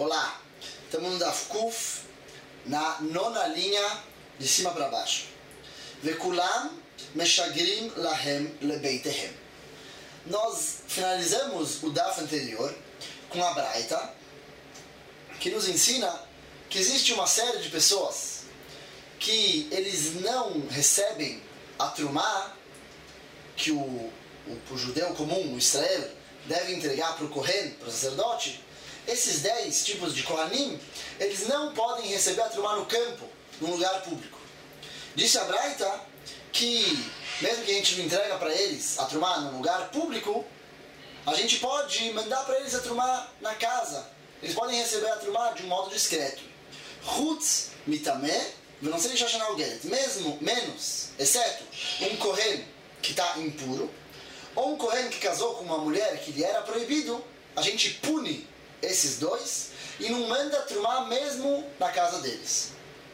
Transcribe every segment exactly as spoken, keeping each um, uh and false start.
Olá, estamos no Daf Kuf, na nona linha de cima para baixo. Vekulam meshagrim lahem lebeitehem. Nós finalizamos o Daf anterior com a Braita, que nos ensina que existe uma série de pessoas que eles não recebem a Trumá, que o, o, o judeu comum, o Israel, deve entregar para o Kohen, para o sacerdote. Esses dez tipos de Kohanim, eles não podem receber a Trumá no campo, num lugar público. Disse a Braita que, mesmo que a gente não entrega para eles a Trumá num lugar público, a gente pode mandar para eles a Trumá na casa. Eles podem receber a Trumá de um modo discreto. Chutz mitameh não sei mesmo menos, exceto um Kohen que está impuro, ou um Kohen que casou com uma mulher que lhe era proibido, a gente pune esses dois e não manda Trumá mesmo na casa deles.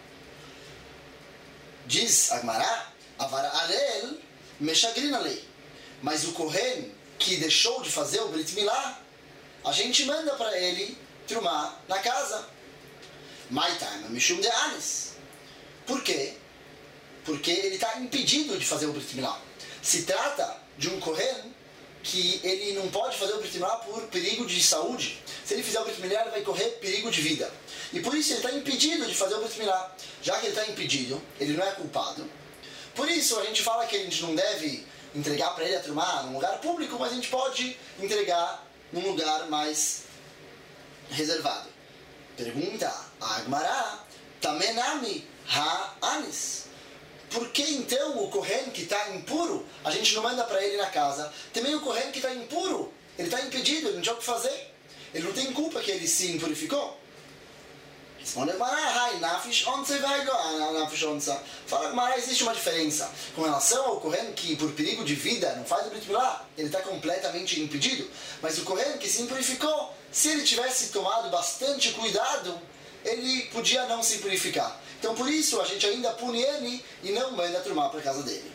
Diz Agmará, Avara alel meshagrin alei. Mas o Kohen que deixou de fazer o Brit Milá, a gente manda para ele Trumá na casa. Maitam mishum de anis. Por quê? Porque ele está impedido de fazer o Brit Milá. Se trata de um Kohen que ele não pode fazer o Brit Milá por perigo de saúde. Se ele fizer o Brit Milá, ele vai correr perigo de vida. E por isso ele está impedido de fazer o Brit Milá. Já que ele está impedido, ele não é culpado. Por isso a gente fala que a gente não deve entregar para ele a Trumá num lugar público, mas a gente pode entregar num lugar mais reservado. Pergunta a Agmará, Tamenami ha-anis. Por que então o Kohen que está impuro, a gente não manda para ele na casa? Também o Kohen que está impuro, ele está impedido, ele não tinha o que fazer. Ele não tem culpa que ele se impurificou. Responde Agmará, nafish onza vai nafish onza. Fala Agmará, existe uma diferença. Com relação ao Kohen que por perigo de vida não faz o Brit Milá, ele está completamente impedido. Mas o Kohen que se impurificou, se ele tivesse tomado bastante cuidado, ele podia não se purificar. Então por isso a gente ainda pune ele e não manda Trumá para a casa dele.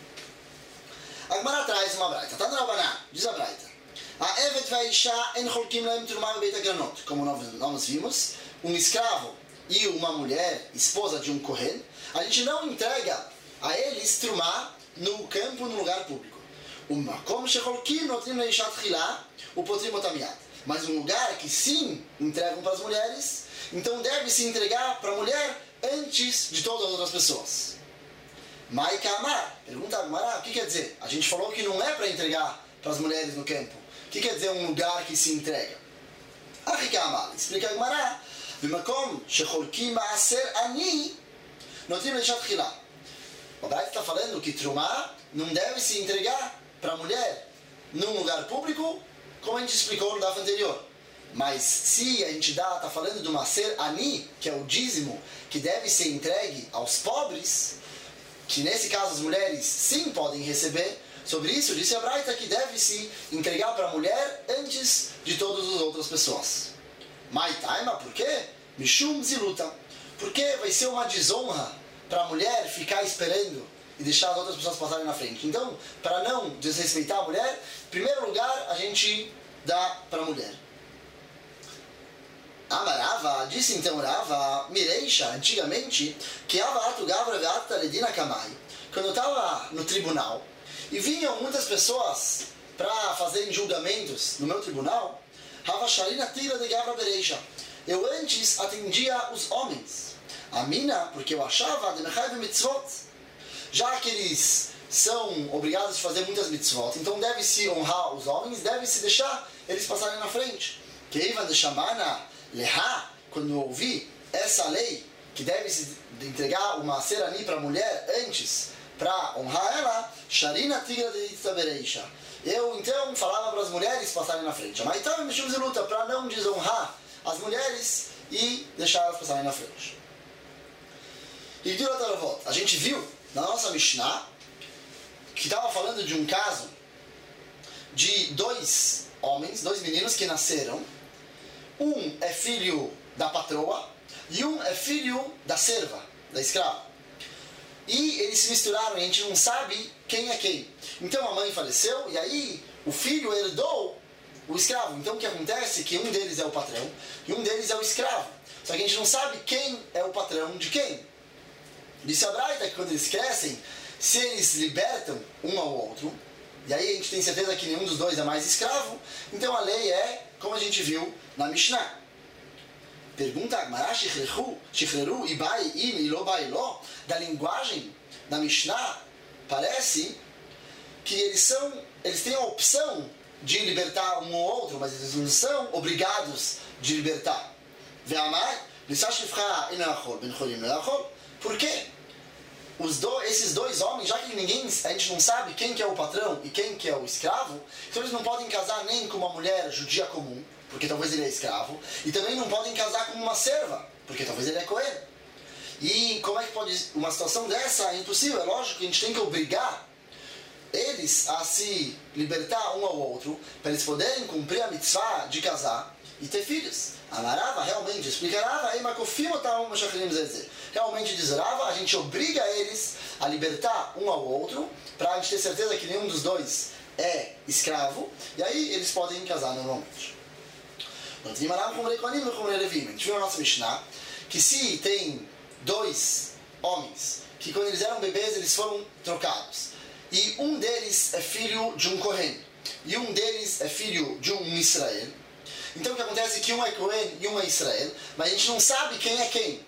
A Gemara traz uma Braita. Tá no Rabaná, diz a Braita. A Evet va'isha en cholkim lahem Trumá bebeit hagranot. Como nós vimos, um escravo e uma mulher, esposa de um Kohen, a gente não entrega a eles Trumá no campo, no lugar público. Uma como shecholkim notrim leishat chilá upotrim otamiat. Mas um lugar que sim entregam para as mulheres, então deve se entregar para a mulher antes de todas as outras pessoas. Maika Amar, pergunta a Agmará, o que quer dizer? A gente falou que não é para entregar para as mulheres no campo. O que quer dizer um lugar que se entrega? Arika Amar, explica a Agmará, Bimakom shecholkim ma'aser ani notrim leishat chilá. O Braita está falando que Trumá não deve se entregar para a mulher num lugar público, como a gente explicou no Daf anterior. Mas se a gente está falando do Maser Ani, que é o dízimo, que deve ser entregue aos pobres, que nesse caso as mulheres sim podem receber, sobre isso disse a Braita que deve se entregar para a mulher antes de todas as outras pessoas. Maitaima, por quê? Mishum ziluta. Porque vai ser uma desonra para a mulher ficar esperando e deixar as outras pessoas passarem na frente. Então, para não desrespeitar a mulher, em primeiro lugar, a gente dá para a mulher. Amarava, disse então Rava, Mireisha, antigamente, que Avatu Gavra Veata Ledina Kamai, quando eu estava no tribunal, e vinham muitas pessoas para fazerem julgamentos no meu tribunal, Rava Sharina Tira de Gavra Bereisha. Eu antes atendia os homens. A mina, porque eu achava de Mechai Mitzvot, já que eles são obrigados a fazer muitas mitzvot, então deve-se honrar os homens, deve-se deixar eles passarem na frente. Que Ivan de Shamana Leha, quando eu ouvi essa lei, que deve-se entregar uma serani para a mulher antes, para honrar ela, Sharina Tigra de Itzabereisha. Eu então falava para as mulheres passarem na frente. Mas então me de luta para não desonrar as mulheres e deixar elas passarem na frente. E a gente viu na nossa Mishnah que estava falando de um caso de dois homens, dois meninos que nasceram. Um é filho da patroa e um é filho da serva, da escrava. E eles se misturaram e a gente não sabe quem é quem. Então a mãe faleceu e aí o filho herdou o escravo. Então o que acontece é que um deles é o patrão e um deles é o escravo. Só que a gente não sabe quem é o patrão de quem. Disse a Braita que quando eles crescem, se eles libertam um ao outro, e aí a gente tem certeza que nenhum dos dois é mais escravo, então a lei é, como a gente viu na Mishnah. Pergunta Agmará, Shichreru, Ibai, Im, Ilo, Bai, Lo, da linguagem da Mishnah, parece que eles são, eles têm a opção de libertar um ou outro, mas eles não são obrigados de libertar. Por quê? Os do, esses dois homens, já que ninguém, a gente não sabe quem que é o patrão e quem que é o escravo, então eles não podem casar nem com uma mulher judia comum, porque talvez ele é escravo, e também não podem casar com uma serva, porque talvez ele é cohen. E como é que pode, uma situação dessa é impossível, é lógico que a gente tem que obrigar eles a se libertar um ao outro, para eles poderem cumprir a mitzvah de casar e ter filhos. A Marava realmente explica Rava, realmente diz Rava, a gente obriga eles a libertar um ao outro, para a gente ter certeza que nenhum dos dois é escravo, e aí eles podem casar normalmente. A gente viu na nossa Mishnah que se tem dois homens que quando eles eram bebês eles foram trocados, e um deles é filho de um Kohen e um deles é filho de um Israel, então o que acontece é que um é Kohen e um é Israel, mas a gente não sabe quem é quem.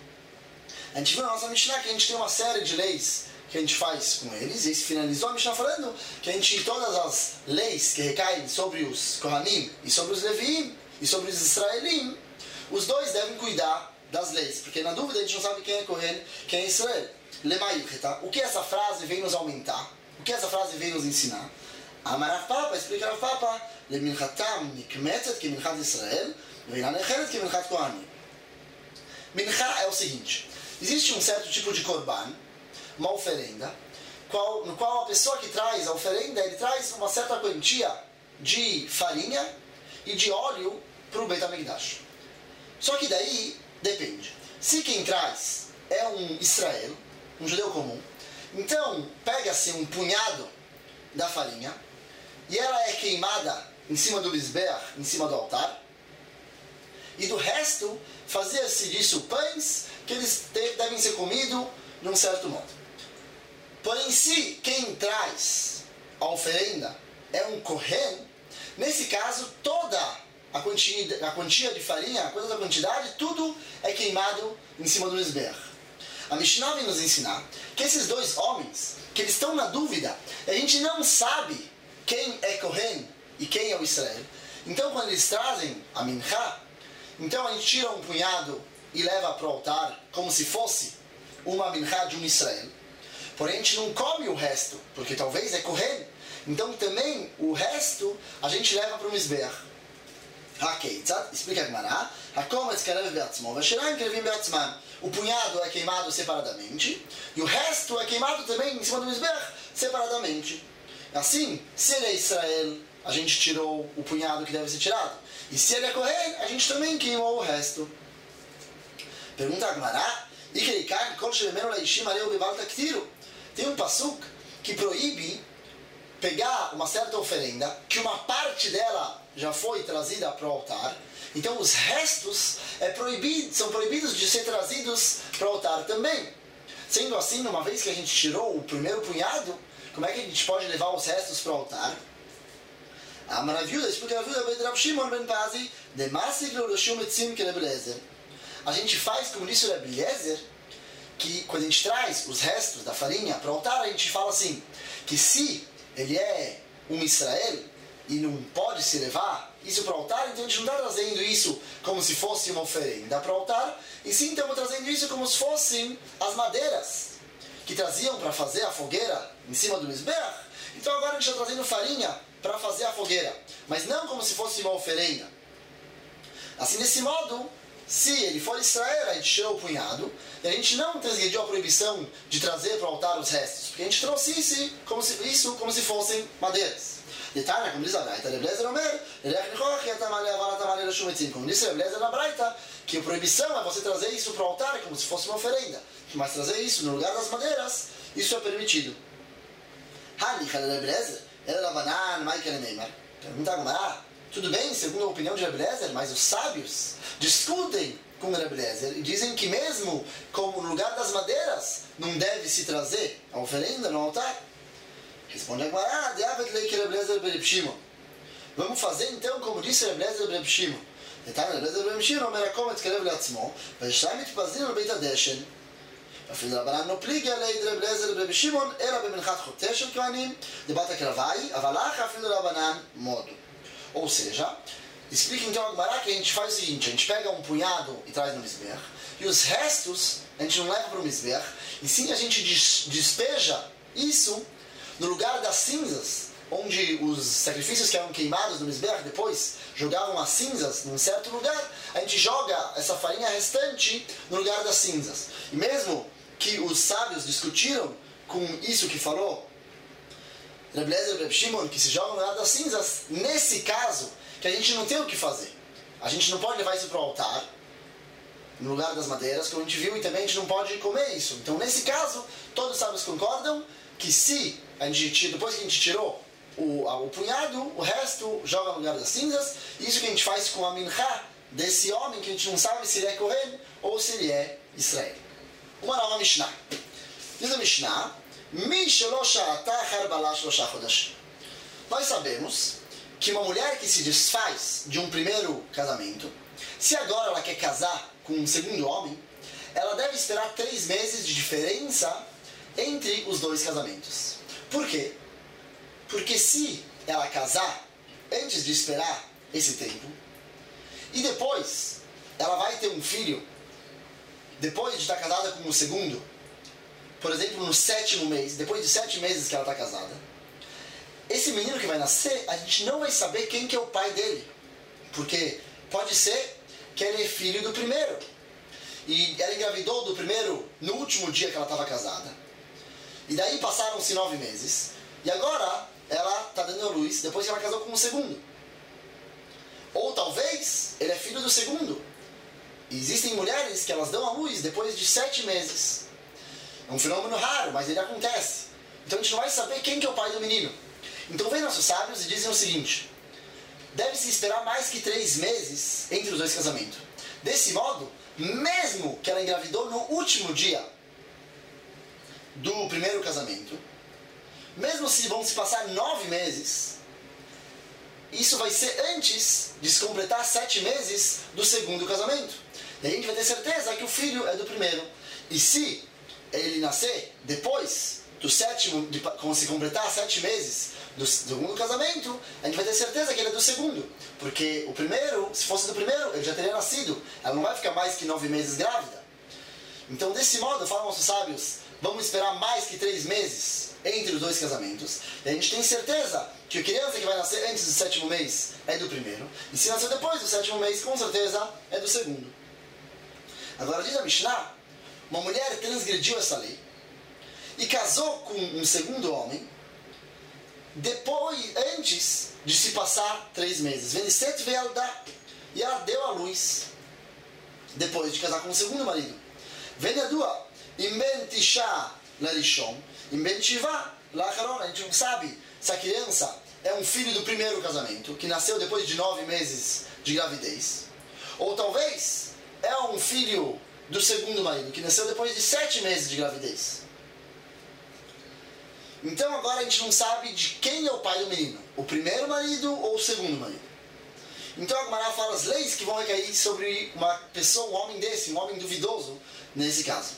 A gente viu na nossa Mishnah que a gente tem uma série de leis que a gente faz com eles, e se finalizou a Mishnah falando que a gente, todas as leis que recaem sobre os Kohanim e sobre os Leviim e sobre os Israelim, os dois devem cuidar das leis, porque na dúvida a gente não sabe quem é Kohen, quem é Israel. Lemayucheta, o que essa frase vem nos aumentar? O que essa frase vem nos ensinar? Amar Papa, explica Rav Papa, Leminchatam nikmetzet que Minchat Israel, Veinanecheret que Minchat Kohanim. Mincha é o seguinte, existe um certo tipo de korban, uma oferenda, qual, no qual a pessoa que traz a oferenda, ele traz uma certa quantia de farinha e de óleo para o Beit HaMikdash. Só que daí, depende. Se quem traz é um Israel, um judeu comum, então pega-se um punhado da farinha e ela é queimada em cima do Mizbeach, em cima do altar, e do resto fazia-se disso pães que eles devem ser comidos de um certo modo. Porém, se quem traz a oferenda é um Kohen, nesse caso toda a quantia, a quantia de farinha, toda a quantidade, tudo é queimado em cima do Mizbeach. A Mishnah vem nos ensinar que esses dois homens, que eles estão na dúvida, a gente não sabe quem é Kohen e quem é o Israel. Então quando eles trazem a Mincha, então a gente tira um punhado e leva para o altar como se fosse uma Mincha de um Israel. Porém a gente não come o resto, porque talvez é Kohen. Então também o resto a gente leva para o Mizbeach. Ok, explica a Gemara. O punhado é queimado separadamente e o resto é queimado também em cima do Mizbeach separadamente. Assim, se ele é Israel, a gente tirou o punhado que deve ser tirado. E se ele é Kohen, a gente também queimou o resto. Pergunta a Gemara. Tem um pasuk que proíbe pegar uma certa oferenda, que uma parte dela já foi trazida para o altar, então os restos é proibido, são proibidos de ser trazidos para o altar também. Sendo assim, uma vez que a gente tirou o primeiro punhado, como é que a gente pode levar os restos para o altar? A maravilha, explica a vida de Rav Shimon ben Pazi, de Masik Loroshum Etzim que Rav Eliezer. A gente faz como disse o Rav Eliezer, que quando a gente traz os restos da farinha para o altar, a gente fala assim, que se ele é um Israel e não pode se levar isso para o altar, então a gente não está trazendo isso como se fosse uma oferenda para o altar, e sim estamos trazendo isso como se fossem as madeiras que traziam para fazer a fogueira em cima do Mizbeach. Então agora a gente está trazendo farinha para fazer a fogueira, mas não como se fosse uma oferenda. Assim, desse modo, se ele for Israel, a gente tirou o punhado, e a gente não transgrediu a proibição de trazer para o altar os restos, porque a gente trouxe isso como se, isso como se fossem madeiras. Detalhe, como diz a Braita, Rav Eliezer Omer, como disse Rav Eliezer na Braita, que a proibição é você trazer isso para o altar como se fosse uma oferenda, mas trazer isso no lugar das madeiras, isso é permitido. Pergunta a Gemara, tudo bem, segundo a opinião de Rebbe Eliezer, mas os sábios discutem com Rebbe Eliezer e dizem que mesmo como no lugar das madeiras não deve se trazer a oferenda no altar. Responde a Gemara, de Aved Lei que Rebbe Eliezer Bereb Shimon. Vamos fazer então como disse Rebbe Eliezer Bereb Shimon. Então Rebbe Eliezer Bereb Shimon אומר הכל מתקרב לעצמו ושניים מתפזרים על בית הדשן. אפילו רבנן לא פליגי עלי רבי אליעזר ברבי שמעון אלא במנחת חוטא של כהנים דבת הקרבאי, אבל אך אפילו רבנן modo. Ou seja, explica então a Gemara que a gente faz o seguinte: a gente pega um punhado e traz no Mizbeach, e os restos a gente não leva para o Mizbeach, e sim a gente despeja isso no lugar das cinzas, onde os sacrifícios que eram queimados no Mizbeach depois jogavam as cinzas num certo lugar, a gente joga essa farinha restante no lugar das cinzas. E mesmo que os sábios discutiram com isso que falou Rebbe Eliezer e Rebbe Shimon, que se joga no lugar das cinzas, nesse caso, que a gente não tem o que fazer. A gente não pode levar isso para o altar, no lugar das madeiras, como a gente viu, e também a gente não pode comer isso. Então, nesse caso, todos os sábios concordam que se a gente, depois que a gente tirou o, o punhado, o resto joga no lugar das cinzas, isso que a gente faz com a minchá desse homem, que a gente não sabe se ele é Kohen ou se ele é Israel. Uma nova Mishnah. Diz a Mishnah, nós sabemos que uma mulher que se desfaz de um primeiro casamento, se agora ela quer casar com um segundo homem, ela deve esperar três meses de diferença entre os dois casamentos. Por quê? Porque se ela casar antes de esperar esse tempo, e depois ela vai ter um filho, depois de estar casada com o segundo, por exemplo, no sétimo mês, depois de sete meses que ela está casada, esse menino que vai nascer, a gente não vai saber quem que é o pai dele. Porque pode ser que ele é filho do primeiro. E ela engravidou do primeiro no último dia que ela estava casada. E daí passaram-se nove meses. E agora ela está dando a luz depois que ela casou com o segundo. Ou talvez ele é filho do segundo. E existem mulheres que elas dão a luz depois de sete meses. É um fenômeno raro, mas ele acontece. Então a gente não vai saber quem que é o pai do menino. Então vem nossos sábios e dizem o seguinte: deve-se esperar mais que três meses entre os dois casamentos. Desse modo, mesmo que ela engravidou no último dia do primeiro casamento, mesmo se vão se passar nove meses, isso vai ser antes de se completar sete meses do segundo casamento. E a gente vai ter certeza que o filho é do primeiro. E se ele nascer depois do sétimo, de, quando se completar sete meses do segundo casamento, a gente vai ter certeza que ele é do segundo. Porque o primeiro, se fosse do primeiro, ele já teria nascido. Ela não vai ficar mais que nove meses grávida. Então, desse modo, falam nossos sábios, vamos esperar mais que três meses entre os dois casamentos. E a gente tem certeza que a criança que vai nascer antes do sétimo mês é do primeiro. E se nascer depois do sétimo mês, com certeza é do segundo. Agora diz a Mishnah, uma mulher transgrediu essa lei e casou com um segundo homem depois, antes de se passar três meses. Venicet ve'alda, e ela deu à luz depois de casar com o segundo marido. Venedua, imben tisha larishon, imben shiva lacharon. A gente não sabe se a criança é um filho do primeiro casamento, que nasceu depois de nove meses de gravidez, ou talvez é um filho do segundo marido, que nasceu depois de sete meses de gravidez. Então agora a gente não sabe de quem é o pai do menino, o primeiro marido ou o segundo marido. Então a Gemara fala as leis que vão recair sobre uma pessoa, um homem desse, um homem duvidoso, nesse caso.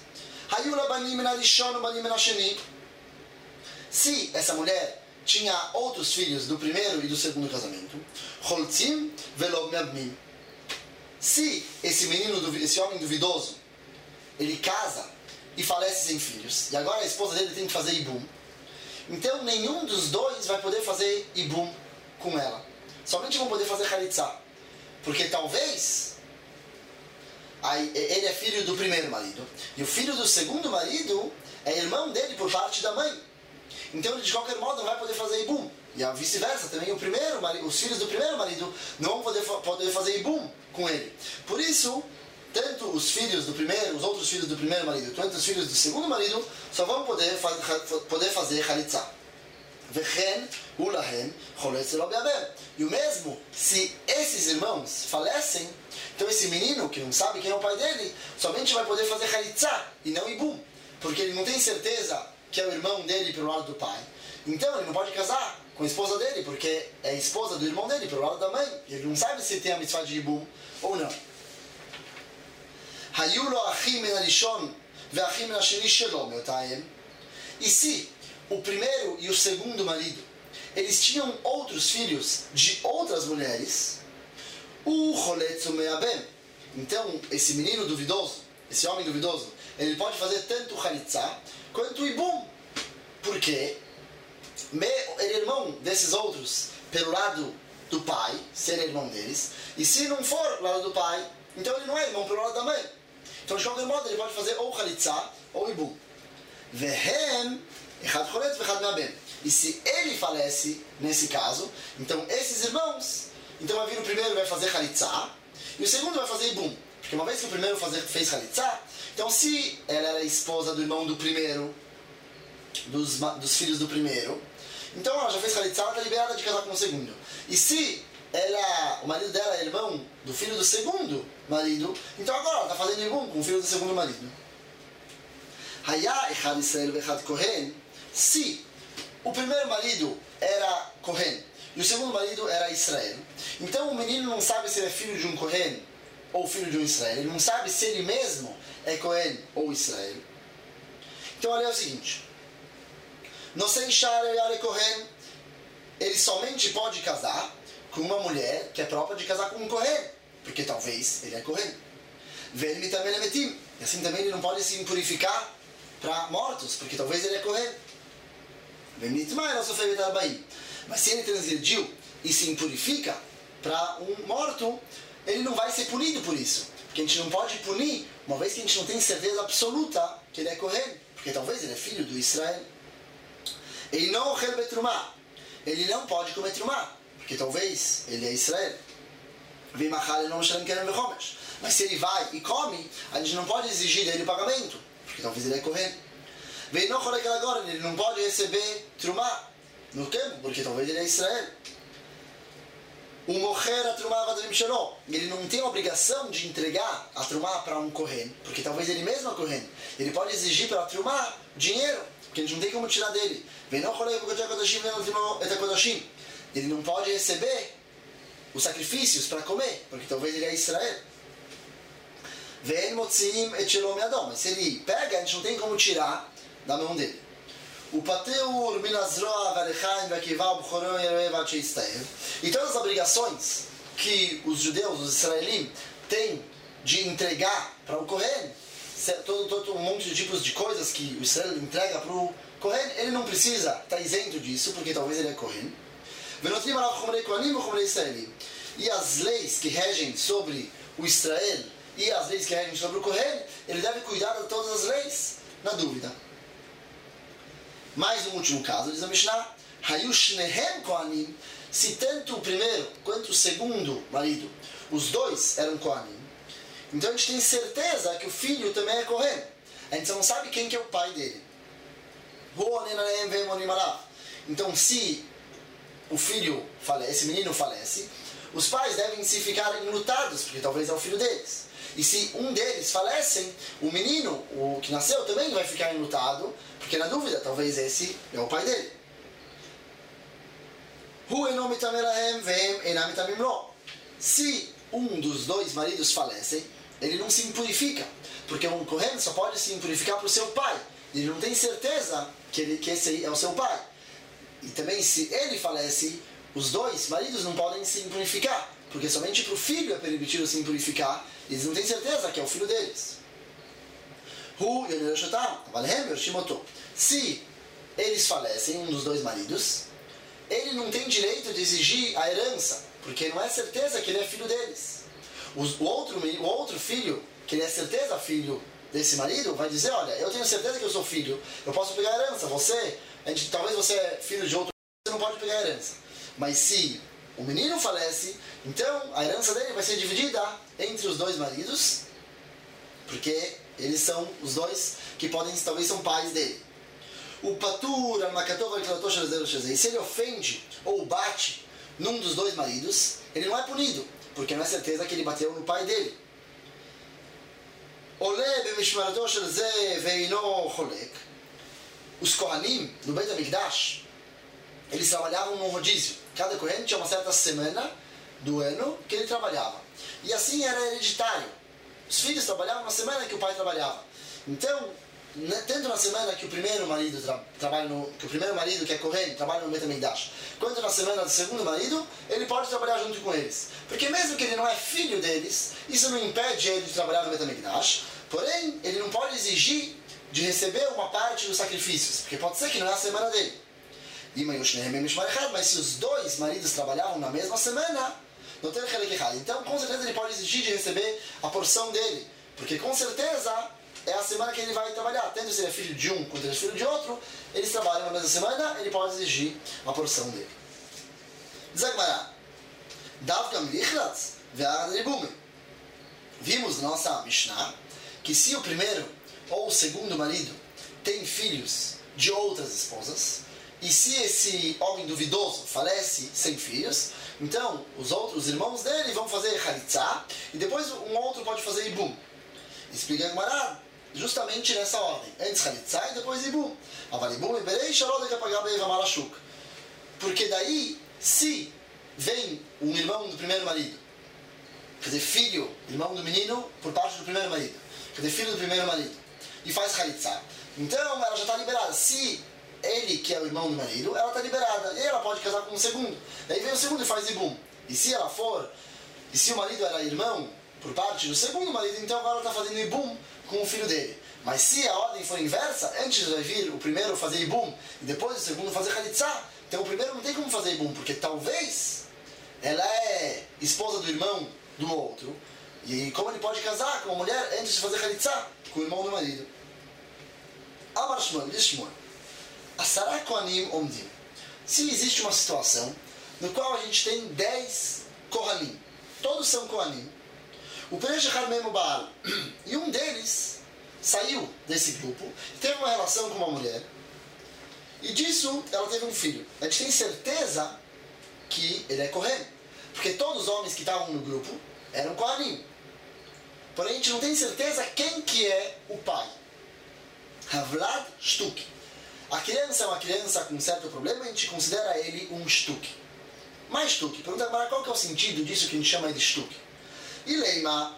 Se essa mulher tinha outros filhos do primeiro e do segundo casamento, se esse menino, esse homem duvidoso, ele casa e falece sem filhos, e agora a esposa dele tem que fazer ibum, então nenhum dos dois vai poder fazer ibum com ela. Somente vão poder fazer chalitza. Porque talvez ele é filho do primeiro marido, e o filho do segundo marido é irmão dele por parte da mãe. Então ele de qualquer modo não vai poder fazer ibum. E a vice-versa, também o primeiro marido, os filhos do primeiro marido não vão poder, poder fazer ibum com ele. Por isso, tanto os filhos do primeiro, os outros filhos do primeiro marido, quanto os filhos do segundo marido, só vão poder, fa poder fazer chalitza. Vechen ulahem choletz lo beabem. E o mesmo, se esses irmãos falecem, então esse menino, que não sabe quem é o pai dele, somente vai poder fazer chalitza e não ibum. Porque ele não tem certeza que é o irmão dele pelo lado do pai. Então ele não pode casar com a esposa dele, porque é a esposa do irmão dele pelo lado da mãe. Ele não sabe se tem a mitzvah de ibum ou não. Hayu lo achim min harishon ve'achim min hasheni shelo meotahem. E se o primeiro e o segundo marido, eles tinham outros filhos de outras mulheres, o choletz meabem. Então, esse menino duvidoso, esse homem duvidoso, ele pode fazer tanto chalitza quanto ibum. Por quê? Ele é irmão desses outros pelo lado do pai, se ele é irmão deles, e se não for pelo lado do pai, então ele não é irmão pelo lado da mãe. Então, de qualquer modo, ele pode fazer ou chalitza ou ibum. Vehem echad choletz ve'echad meabem. E se ele falece, nesse caso, então esses irmãos, então vai vir o primeiro e vai fazer chalitza, e o segundo vai fazer ibum. Porque uma vez que o primeiro fazer, fez chalitza, então se ela era esposa do irmão do primeiro, dos, dos filhos do primeiro, então ela já fez chalitza, ela está liberada de casar com o segundo. E se ela, o marido dela é irmão do filho do segundo marido, então agora ela está fazendo ibum com o filho do segundo marido. Hayá echad Israel ve'echad Kohen. Se o primeiro marido era Kohen e o segundo marido era Israel, então o menino não sabe se ele é filho de um Kohen ou filho de um Israel. Ele não sabe se ele mesmo é Kohen ou Israel. Então olha o seguinte: Nosei Share Yare Kohen, ele somente pode casar com uma mulher que é própria de casar com um Kohen, porque talvez ele é Kohen. Ve'el mitamei lemetim, e assim também ele não pode se impurificar para mortos, porque talvez ele é Kohen. Mas se ele transgrediu e se impurifica para um morto, ele não vai ser punido por isso. Porque a gente não pode punir, uma vez que a gente não tem certeza absoluta que ele é Kohen, porque talvez ele é filho do Israel. Ele não ochel betrumá, ele não pode comer trumá, porque talvez ele é Israel. Mas se ele vai e come, a gente não pode exigir dele o pagamento, porque talvez ele é Kohen. Ele não pode receber trumá no tempo, porque talvez ele é Israel. O mocher a trumá vadrim shelo, ele não tem a obrigação de entregar a trumá para um Kohen, porque talvez ele mesmo é Kohen. Ele pode exigir pela trumá dinheiro, porque a gente não tem como tirar dele. Ele não pode receber os sacrifícios para comer, porque talvez ele é Israel. Mas se ele pega, a gente não tem como tirar da mão dele. O pateur minazroa varechaim vakival bchoron yerevat sheistaev. E todas as obrigações que os judeus, os israelim, têm de entregar para o Kohen, todo, todo um monte de tipos de coisas que o Israel entrega para o Kohen, ele não precisa estar isento disso, porque talvez ele é Kohen. E as leis que regem sobre o Israel e as leis que regem sobre o Kohen, ele deve cuidar de todas as leis, na dúvida. Mais um último caso, diz a Mishnah, Hayu shnehem kohanim, se tanto o primeiro quanto o segundo marido, os dois eram kohanim, então a gente tem certeza que o filho também é Kohen. A gente não sabe quem que é o pai dele. Então se o filho falece, esse menino falece, os pais devem se ficar enlutados, porque talvez é o filho deles. E se um deles falece, o menino, o que nasceu, também vai ficar enlutado, porque na dúvida, talvez esse é o pai dele. Se um dos dois maridos falecem, ele não se impurifica, porque um Kohen só pode se impurificar para o seu pai. Ele não tem certeza que, ele, que esse é o seu pai. E também, se ele falece, os dois maridos não podem se impurificar, porque somente para o filho é permitido se impurificar. Eles não têm certeza que é o filho deles. Se eles falecem, um dos dois maridos, ele não tem direito de exigir a herança, porque não é certeza que ele é filho deles. O outro, o outro filho, que ele é certeza filho desse marido, vai dizer, olha, eu tenho certeza que eu sou filho, eu posso pegar a herança. Você, a gente, talvez você é filho de outro, você não pode pegar a herança. Mas se o menino falece, então a herança dele vai ser dividida entre os dois maridos, porque eles são os dois que podem, talvez são pais dele. o patur, al-makatov, al-kilatov, shel shel. E se ele ofende ou bate num dos dois maridos, ele não é punido, porque não é certeza que ele bateu no pai dele. Olé b'mishmarato shel ze ve'ino cholek. Os Kohanim, no Beit HaMikdash, eles trabalhavam num rodízio. Cada Kohen tinha uma certa semana do ano que ele trabalhava. E assim era hereditário. Os filhos trabalhavam na semana que o pai trabalhava. Então, tanto na semana que o primeiro marido tra trabalha no, que o primeiro marido, que é Kohen, trabalha no Beit HaMikdash, quanto na semana do segundo marido, ele pode trabalhar junto com eles. Porque mesmo que ele não é filho deles, isso não impede ele de trabalhar no Beit HaMikdash. Porém, ele não pode exigir de receber uma parte dos sacrifícios, porque pode ser que não é a semana dele. Mas se os dois maridos trabalhavam na mesma semana, não tem Chelek Echad. Então, com certeza, ele pode exigir de receber a porção dele, porque com certeza é a semana que ele vai trabalhar. Tanto se ele é filho de um quanto ele é filho de outro, eles trabalham na mesma semana, ele pode exigir a porção dele. Zagmará. Davkam lichlatz ve'adribume. Vimos na nossa Mishnah que se o primeiro ou o segundo marido tem filhos de outras esposas, e se esse homem duvidoso falece sem filhos, então os outros os irmãos dele vão fazer Chalitza, e depois um outro pode fazer Ibum. Explica a Gemara justamente nessa ordem: antes Chalitza e depois Ibum. Porque daí, se vem um irmão do primeiro marido, quer dizer, filho, irmão do menino por parte do primeiro marido, quer dizer, filho do primeiro marido, e faz Chalitza, então ela já está liberada. Se ele, que é o irmão do marido, ela está liberada, e ela pode casar com o segundo. Daí vem o segundo e faz Ibum. E se ela for, e se o marido era irmão por parte do segundo marido, então agora ela está fazendo Ibum com o filho dele. Mas se a ordem for inversa, antes vai vir o primeiro fazer Ibum e depois o segundo fazer Chalitza, então o primeiro não tem como fazer Ibum, porque talvez ela é esposa do irmão do outro, e como ele pode casar com uma mulher antes de fazer Chalitza com o irmão do marido? Amar Shmuel, diz Shmuel, Asara Kohanim Omdim. Se existe uma situação no qual a gente tem dez Kohanim, todos são Kohanim, o Pereshachar Memo Baal, e um deles saiu desse grupo, teve uma relação com uma mulher, e disso ela teve um filho. A gente tem certeza que ele é Kohen, porque todos os homens que estavam no grupo eram Kohanim. Porém, a gente não tem certeza quem que é o pai. Havlad Shtuk. A criança é uma criança com um certo problema, a gente considera ele um Shtuk. Mas Shtuk, pergunta agora qual que é o sentido disso que a gente chama de Shtuk. E leima,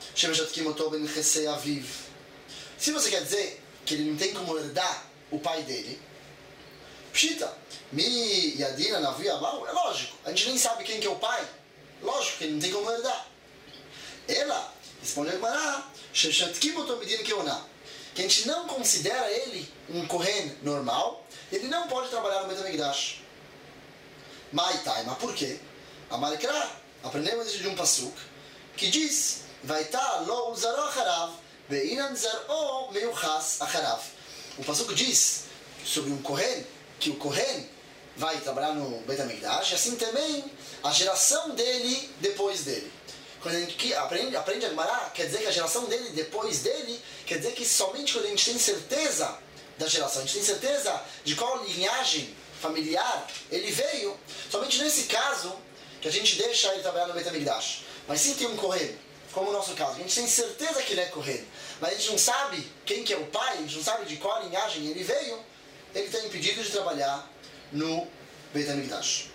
se você quer dizer que ele não tem como herdar o pai dele, Pshita, mi yadina navia mal, é lógico, a gente nem sabe quem que é o pai, lógico que ele não tem como herdar. Ela responde a Gemara, que a gente não considera ele um Kohen normal, ele não pode trabalhar no Beit HaMikdash. Maitai, mas por quê? A Marikra, aprendemos isso de um pasuk, que diz, Vaita lo uzaro acharav, veinan zaro meuchas acharav. O pasuk diz sobre um Kohen, que o Kohen vai trabalhar no Beit HaMikdash, e assim também a geração dele depois dele. Quando a gente aprende, aprende a Gemara, quer dizer que a geração dele depois dele, quer dizer que somente quando a gente tem certeza da geração, a gente tem certeza de qual linhagem familiar ele veio, somente nesse caso que a gente deixa ele trabalhar no Beit HaMikdash. Mas sim tem um Kohen, como o nosso caso, a gente tem certeza que ele é Kohen, mas a gente não sabe quem que é o pai, a gente não sabe de qual linhagem ele veio, ele está impedido de trabalhar no Beit HaMikdash.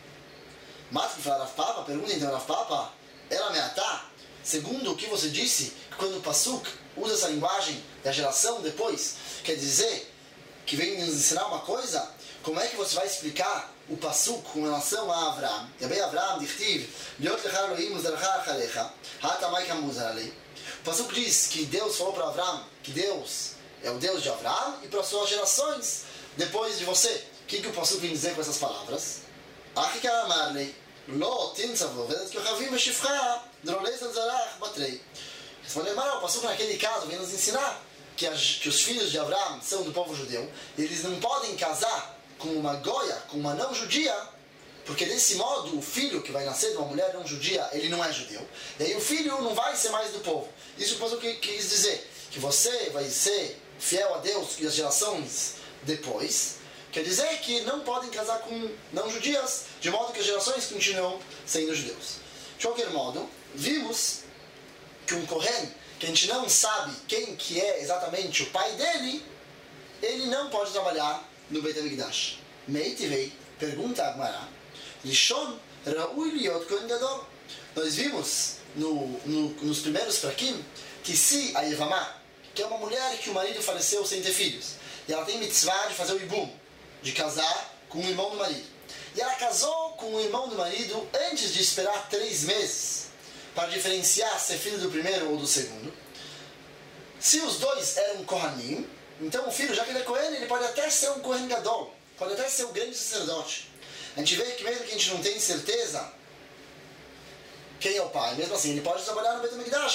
Mas que fala Rav Papa, pergunta então Rav Papa, ela me atá, segundo o que você disse, quando o Pasuk usa essa linguagem da geração depois, quer dizer que vem nos ensinar uma coisa, como é que você vai explicar o Pasuk com relação a Avraham? Yabei Avraham dichtiv, liot lecha Elohim uzarcha achalecha, hatamai kamuzar alei. O Pasuk diz que Deus falou para Avraham que Deus é o Deus de Avraham e para suas gerações depois de você. O que, que o Pasuk vem dizer com essas palavras? Achika amarlei, lo tinzav lovedet kochavim veshifcha, drolez anzarach batrei. Responde, mas o Pasuk naquele caso vem nos ensinar que, as, que os filhos de Avraham são do povo judeu, eles não podem casar com uma goia, com uma não judia, porque desse modo o filho que vai nascer de uma mulher não judia, ele não é judeu, e aí o filho não vai ser mais do povo. Isso o que quis dizer, que você vai ser fiel a Deus e as gerações depois, Quer dizer que não podem casar com não-judias, de modo que as gerações continuam sendo judeus. De qualquer modo, vimos que um Kohen, que a gente não sabe quem que é exatamente o pai dele, ele não pode trabalhar no Beit HaMikdash. Meitivei, pergunta a Gemara, Lishon Ra'ui Liot Kohen Gadol. Nós vimos no, no, nos primeiros prakim que se a Yevamá, que é uma mulher que o marido faleceu sem ter filhos, e ela tem mitzvah de fazer o ibum, de casar com o irmão do marido. E ela casou com o irmão do marido antes de esperar três meses para diferenciar se é filho do primeiro ou do segundo. Se os dois eram Kohanim, então o filho, já que ele é Kohen, ele pode até ser um Kohen Gadol, pode até ser o grande sacerdote. A gente vê que mesmo que a gente não tenha certeza quem é o pai, mesmo assim ele pode trabalhar no Beit HaMikdash.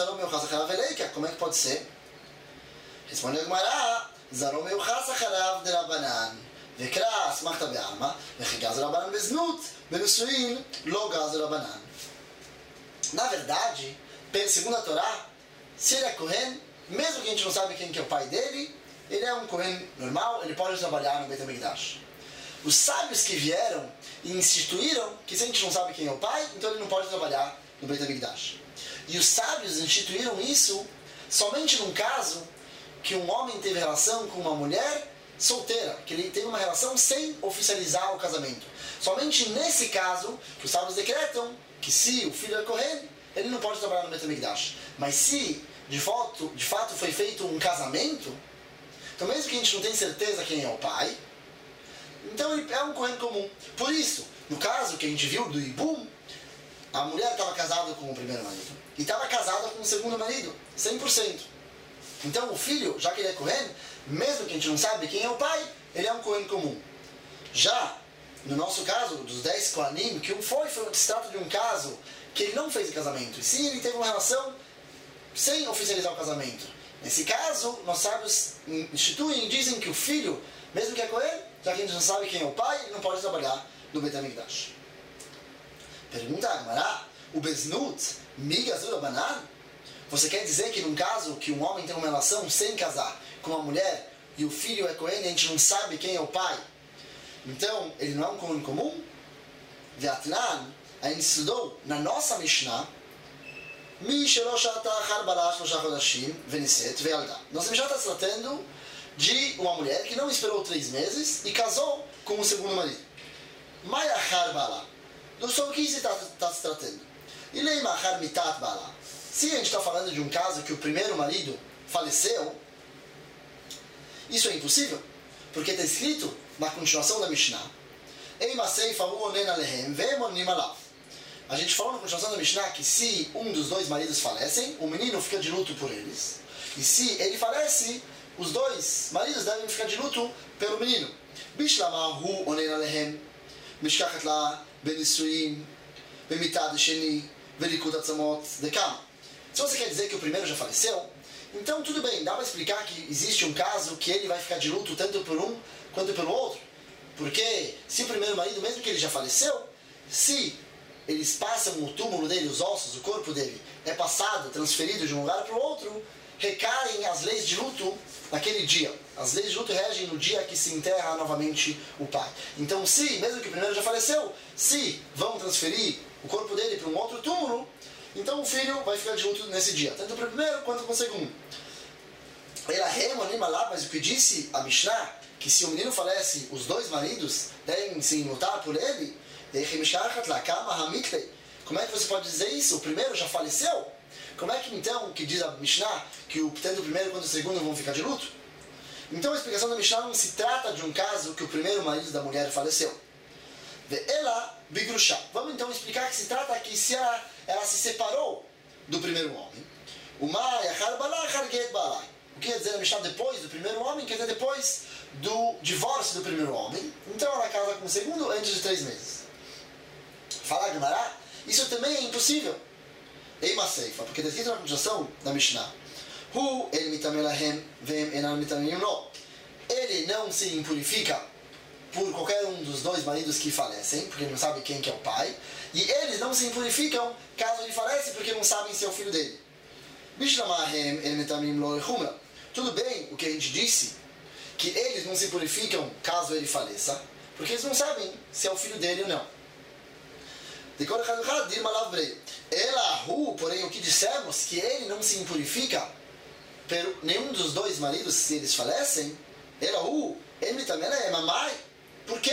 Como é que pode ser? Responde a Gemara, Zarou meu chasacharav de Rabanan, vekra asmachta be'alma, vechigaz Rabanan beznut, benusuin, logaz Rabanan. Na verdade, segundo a Torá, se ele é Kohen, mesmo que a gente não sabe quem que é o pai dele, ele é um Kohen normal, ele pode trabalhar no Beit HaMikdash. Os sábios que vieram e instituíram que se a gente não sabe quem é o pai, então ele não pode trabalhar no Beit HaMikdash. E os sábios instituíram isso somente num caso que um homem teve relação com uma mulher solteira, que ele teve uma relação sem oficializar o casamento. Somente nesse caso que os sábios decretam que se o filho é Kohen, ele não pode trabalhar no Beit HaMikdash. Mas se de fato, de fato foi feito um casamento, então mesmo que a gente não tenha certeza quem é o pai, então ele é um Kohen comum. Por isso, no caso que a gente viu do Ibum, a mulher estava casada com o primeiro marido e estava casada com o segundo marido, cem por cento. Então o filho, já que ele é Kohen, mesmo que a gente não sabe quem é o pai, ele é um Kohen comum. Já no nosso caso, dos dez Kohanim, que um foi, foi, se trata de um caso que ele não fez o casamento, e sim ele teve uma relação sem oficializar o casamento. Nesse caso, nós sábios instituem e dizem que o filho, mesmo que é Kohen, já que a gente não sabe quem é o pai, ele não pode trabalhar no Beit HaMikdash. Pergunta a Gemara, o Beznut, Migazur Abanan? Você quer dizer que num caso que um homem tem uma relação sem casar com uma mulher e o filho é Kohen e a gente não sabe quem é o pai, então ele não é um Kohen comum? Ve'atnan, a gente estudou na nossa Mishnah, Mi shelo shata achar bala shlosha chodashim veniset ve'alda. Nossa Mishnah está se tratando de uma mulher que não esperou três meses e casou com o segundo marido. Mai achar bala. Sobre o que se está tá se tratando? E lei achar mitat bala. Se a gente está falando de um caso que o primeiro marido faleceu, isso é impossível, porque está escrito na continuação da Mishnah, a gente falou na continuação da Mishnah que se um dos dois maridos falecem, o menino fica de luto por eles, e se ele falece, os dois maridos devem ficar de luto pelo menino. Bishlamahu onen alehem, mishkachat la benisuim, bemitad sheni, velikut atzamot dekam. Se você quer dizer que o primeiro já faleceu, então tudo bem, dá para explicar que existe um caso que ele vai ficar de luto tanto por um quanto pelo outro. Porque se o primeiro marido, mesmo que ele já faleceu, se eles passam o túmulo dele, os ossos, o corpo dele, é passado, transferido de um lugar para o outro, recaem as leis de luto naquele dia. As leis de luto regem no dia que se enterra novamente o pai. Então se, mesmo que o primeiro já faleceu, se vão transferir o corpo dele para um outro túmulo, então o filho vai ficar de luto nesse dia, tanto para o primeiro quanto para o segundo. Mas o que disse a Mishnah, que se o menino falece, os dois maridos devem se lutar por ele, como é que você pode dizer isso? O primeiro já faleceu? Como é que então, que diz a Mishnah, que o, tanto o primeiro quanto o segundo vão ficar de luto? Então a explicação da Mishnah não se trata de um caso que o primeiro marido da mulher faleceu. Ela bigrusha. Vamos então explicar que se trata que se ela, ela se separou do primeiro homem. O que quer dizer a Mishnah depois do primeiro homem? Quer dizer depois do divórcio do primeiro homem. Então ela casa com o segundo antes de três meses. Fala Gemara, isso também é impossível. Eima Seifa, porque está escrito na continuação da Mishnah. Hu el mitamelahem vem enal mitamim no. Ele não se impurifica por qualquer um dos dois maridos que falecem, porque ele não sabe quem que é o pai, e eles não se impurificam caso ele falece, porque não sabem se é o filho dele. Bishlamahem el mitamim lo echumra. Tudo bem o que a gente disse, que eles não se purificam caso ele faleça, porque eles não sabem se é o filho dele ou não. Ela, porém, o que dissemos, que ele não se impurifica por nenhum dos dois maridos se eles falecem, ela, ele também é mamãe, porque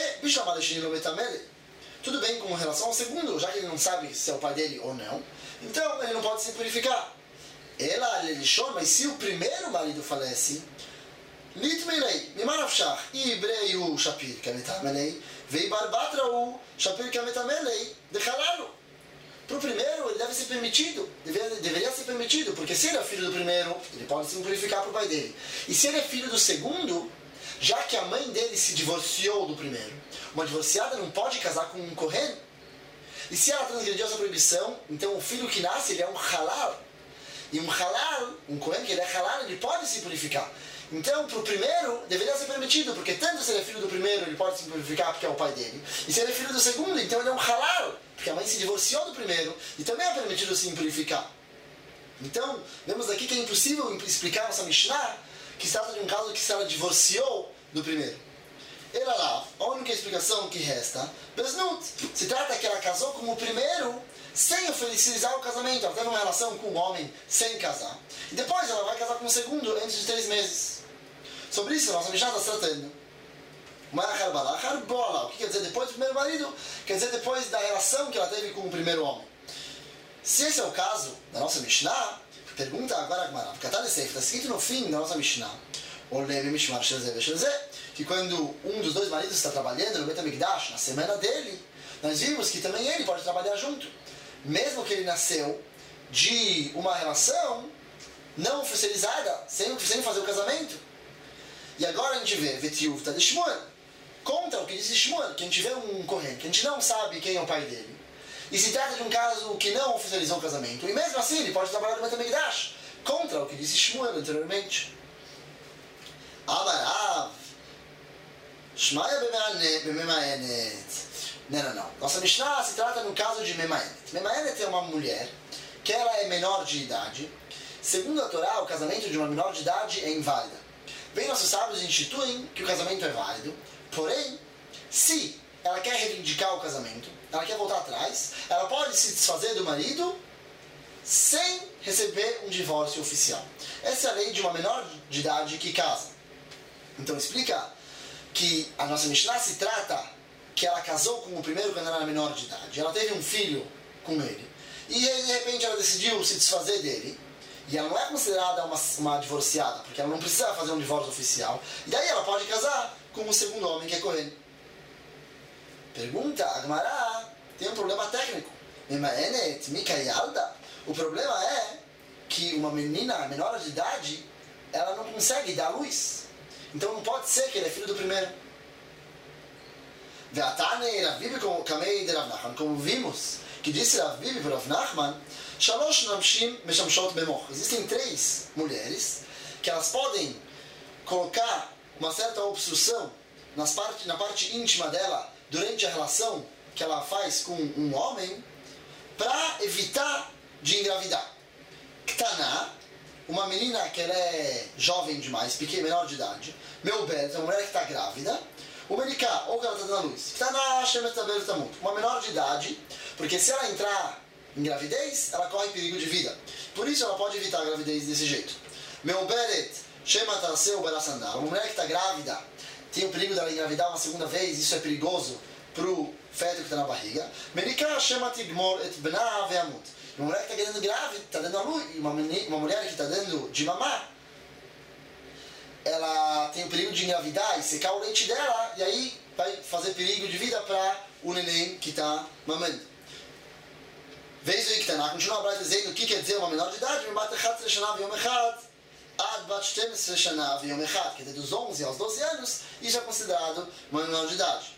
tudo bem com relação ao segundo, já que ele não sabe se é o pai dele ou não, então ele não pode se purificar. Ela, mas se o primeiro marido falece, Litmelei, Mimarafshach, Ibreiu Shapir Kametamelei, Veibarbatrau Shapir Kametamelei, declará-lo. Para o primeiro, ele deve ser permitido, deveria, deveria ser permitido, porque se ele é filho do primeiro, ele pode se purificar para o pai dele. E se ele é filho do segundo, já que a mãe dele se divorciou do primeiro, uma divorciada não pode casar com um Kohen. E se ela transgrediu essa proibição, então o filho que nasce, ele é um halal. E um halal, um Kohen que ele é halal, ele pode se purificar. Então, para o primeiro, deveria ser permitido, porque tanto se ele é filho do primeiro, ele pode se purificar porque é o pai dele. E se ele é filho do segundo, então ele é um halal, porque a mãe se divorciou do primeiro, e também é permitido se purificar. Então, vemos aqui que é impossível explicar nossa Mishnah, que se trata de um caso que se ela divorciou do primeiro. Ela lá, a única explicação que resta, Besnut, se trata que ela casou com o primeiro, sem oficializar o casamento. Ela teve uma relação com o homem sem casar. E depois ela vai casar com o segundo antes de três meses. Sobre isso, a nossa Mishnah está tratando. O que quer dizer depois do primeiro marido? Quer dizer depois da relação que ela teve com o primeiro homem. Se esse é o caso da nossa Mishnah, pergunta agora a Gemara. Está escrito no fim da nossa Mishnah, que quando um dos dois maridos está trabalhando no Bet HaMikdash, na semana dele, nós vimos que também ele pode trabalhar junto. Mesmo que ele nasceu de uma relação não oficializada, sem, sem fazer o casamento. E agora a gente vê Vetiuvta de Shmuel, contra o que disse Shmuel, que a gente vê um Kohen, que a gente não sabe quem é o pai dele. E se trata de um caso que não oficializou o casamento. E mesmo assim ele pode trabalhar no Bet HaMikdash, contra o que disse Shmuel anteriormente. Amarav Shmaya b'memaenet. Não, não, não. Nossa Mishnah se trata no caso de Memaenet. Memaenet é uma mulher que ela é menor de idade. Segundo a Torá, o casamento de uma menor de idade é inválido. Bem, nossos sábios instituem que o casamento é válido. Porém, se ela quer reivindicar o casamento, ela quer voltar atrás, ela pode se desfazer do marido sem receber um divórcio oficial. Essa é a lei de uma menor de idade que casa. Então explica que a nossa Mishnah se trata que ela casou com o primeiro quando ela era menor de idade. Ela teve um filho com ele. E de repente ela decidiu se desfazer dele. E ela não é considerada uma, uma divorciada, porque ela não precisa fazer um divórcio oficial. E daí ela pode casar com o segundo homem, que é Kohen. Pergunta, Agmará, tem um problema técnico. O problema é que uma menina menor de idade, ela não consegue dar luz. Então não pode ser que ele é filho do primeiro. Como vimos, que disse Rav Bibi para Rav Nachman, existem três mulheres que elas podem colocar uma certa obstrução nas parte, na parte íntima dela durante a relação que ela faz com um homem para evitar de engravidar. Ktaná, uma menina que ela é jovem demais, pequena, menor de idade. Meubet, uma mulher que está grávida. O Meriká, ou que ela está dando a luz. Ktaná, Shemet Taber Tamut, uma menor de idade, porque se ela entrar em gravidez, ela corre perigo de vida. Por isso ela pode evitar a gravidez desse jeito. Meuberet, Shemat Aseu Barasandar, uma mulher que está grávida, tem o perigo dela engravidar uma segunda vez, isso é perigoso para o feto que está na barriga. Meriká, Shemat Igmor Et Bna Veamut, uma mulher que está querendo grávida, está dando a luz, uma, uma mulher que está dando de mamar, ela tem o perigo de engravidar e secar o leite dela, e aí vai fazer perigo de vida para o neném que está mamando. Vez o Iktaná, continua a Braita dizendo o que quer dizer uma menor de idade, quer dizer, dos onze aos doze anos, isso é considerado uma menor de idade.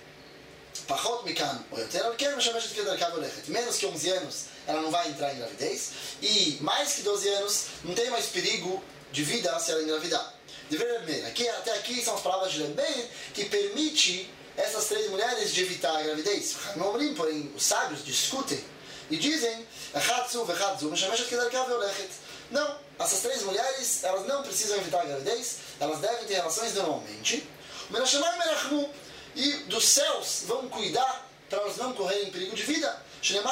Menos que onze anos, ela não vai entrar em gravidez, e mais que doze anos, não tem mais perigo de vida se ela engravidar. Aqui, até aqui são as palavras de Rebbein que permite essas três mulheres de evitar a gravidez. Porém, os sábios discutem e dizem Não, essas três mulheres, elas não precisam evitar a gravidez, elas devem ter relações normalmente. E dos céus vão cuidar para elas não correrem perigo de vida.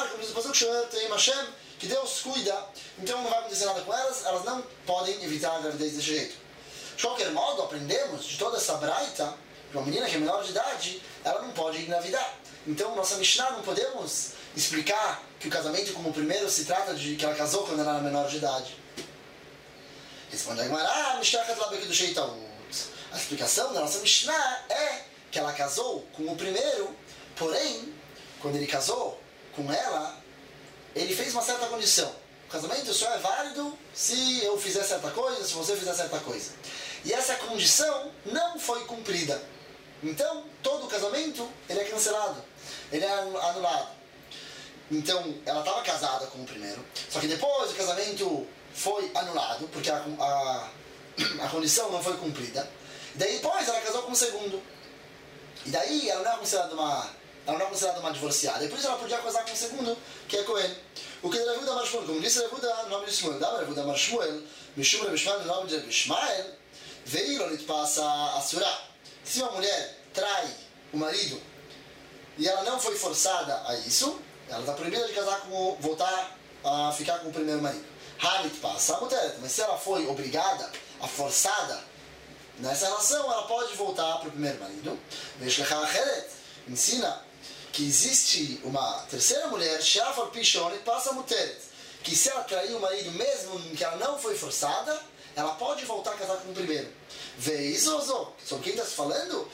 Que Deus cuida, então não vai acontecer nada com elas, elas não podem evitar a gravidez desse jeito. De qualquer modo, aprendemos de toda essa braita que uma menina que é menor de idade, ela não pode engravidar. Então, nossa Mishnah, não podemos explicar que o casamento como primeiro se trata de que ela casou quando ela era menor de idade. Responde a Gemara, ah, Mishnah Katlabek do Sheitaut. A explicação da nossa Mishnah é que ela casou com o primeiro, porém, quando ele casou com ela, ele fez uma certa condição. O casamento só é válido se eu fizer certa coisa, se você fizer certa coisa. E essa condição não foi cumprida. Então, todo o casamento, ele é cancelado. Ele é anulado. Então, ela estava casada com o primeiro. Só que depois o casamento foi anulado, porque a, a, a condição não foi cumprida. E daí depois ela casou com o segundo. E daí ela não é considerada uma, ela não é considerada uma divorciada. E por isso ela podia casar com o segundo, que é Cohen. O que Revuda Mar Shmuel, como disse Revuda, no nome de Shmuel, dá Revuda Mar Shmuel, Mishum Reb Shmuel, no nome de Reb Shmuel, veio lhe passa a surá. Se uma mulher trai o marido e ela não foi forçada a isso, ela está proibida de casar com o, voltar a ficar com o primeiro marido. Hamit passa a mulher, mas se ela foi obrigada, a forçada nessa relação, ela pode voltar para o primeiro marido. Ensina que existe uma terceira mulher, Sheafar Pishonit passa a mulher, que se ela trair o marido mesmo que ela não foi forçada, ela pode voltar a casar com o primeiro. Veizozó, sobre quem está se falando?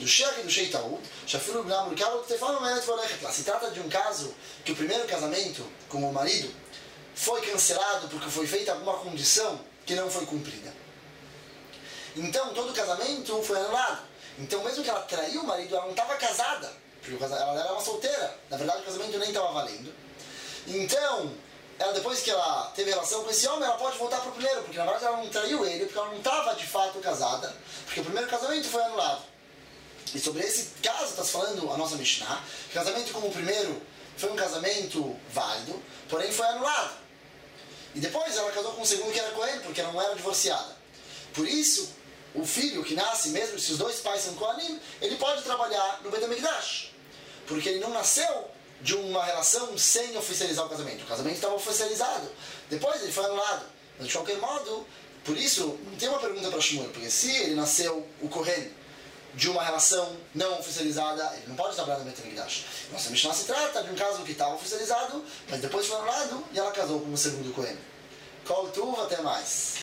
Se trata de um caso que o primeiro casamento com o marido foi cancelado porque foi feita alguma condição que não foi cumprida. Então todo o casamento foi anulado. Então mesmo que ela traiu o marido, ela não estava casada, porque ela era uma solteira. Na verdade o casamento nem estava valendo. Então, ela, depois que ela teve relação com esse homem, ela pode voltar para o primeiro, porque na verdade ela não traiu ele, porque ela não estava de fato casada, porque o primeiro casamento foi anulado. E sobre esse caso está se falando a nossa Mishnah, que o casamento como o primeiro foi um casamento válido, porém foi anulado. E depois ela casou com o segundo, que era Cohen, porque ela não era divorciada. Por isso, o filho que nasce, mesmo se os dois pais são Kohanim, ele pode trabalhar no Beit HaMikdash, porque ele não nasceu de uma relação sem oficializar o casamento. O casamento estava oficializado. Depois ele foi anulado. Mas de qualquer modo, por isso, não tem uma pergunta para Shmuel, porque se ele nasceu, o Kohen, de uma relação não oficializada, ele não pode trabalhar no Beit HaMikdash. Nossa Mishnah se trata de um caso que estava oficializado, mas depois foi anulado e ela casou com o segundo Kohen. Kol Tuv, até mais.